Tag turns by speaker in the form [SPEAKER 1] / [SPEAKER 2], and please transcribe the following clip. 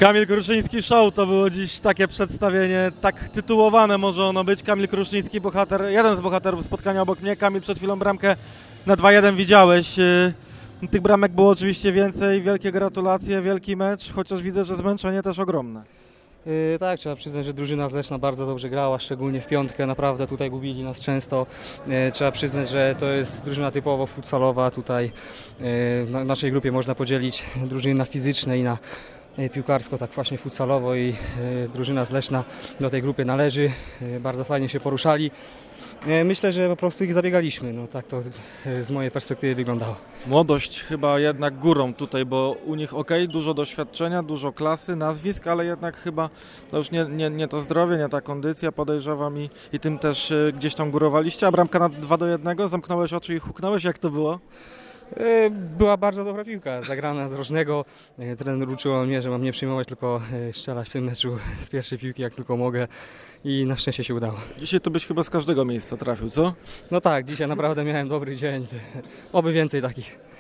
[SPEAKER 1] Kamil Kruszyński Show to było dziś takie przedstawienie, tak tytułowane może ono być. Kamil Kruszyński, bohater, jeden z bohaterów spotkania obok mnie. Kamil, przed chwilą bramkę na 2-1 widziałeś. Tych bramek było oczywiście więcej, wielkie gratulacje, wielki mecz, chociaż widzę, że zmęczenie też ogromne.
[SPEAKER 2] Tak, trzeba przyznać, że drużyna z Leszna bardzo dobrze grała, szczególnie w piątkę, naprawdę tutaj gubili nas często. Trzeba przyznać, że to jest drużyna typowo futsalowa, tutaj w naszej grupie można podzielić drużyny na fizyczne i na piłkarsko, tak właśnie futsalowo i drużyna z Leszna do tej grupy należy, bardzo fajnie się poruszali. Myślę, że po prostu ich zabiegaliśmy, no tak to z mojej perspektywy wyglądało.
[SPEAKER 1] Młodość chyba jednak górą tutaj, bo u nich dużo doświadczenia, dużo klasy, nazwisk, ale jednak chyba to już nie to zdrowie, nie ta kondycja, podejrzewam i tym też gdzieś tam górowaliście, a bramka na 2-1, zamknąłeś oczy i huknąłeś, jak to było?
[SPEAKER 2] Była bardzo dobra piłka, zagrana z rożnego. Trener uczył mnie, że mam nie przyjmować, tylko strzelać w tym meczu z pierwszej piłki jak tylko mogę i na szczęście się udało.
[SPEAKER 1] Dzisiaj to byś chyba z każdego miejsca trafił, co?
[SPEAKER 2] No tak, dzisiaj naprawdę miałem dobry dzień, oby więcej takich.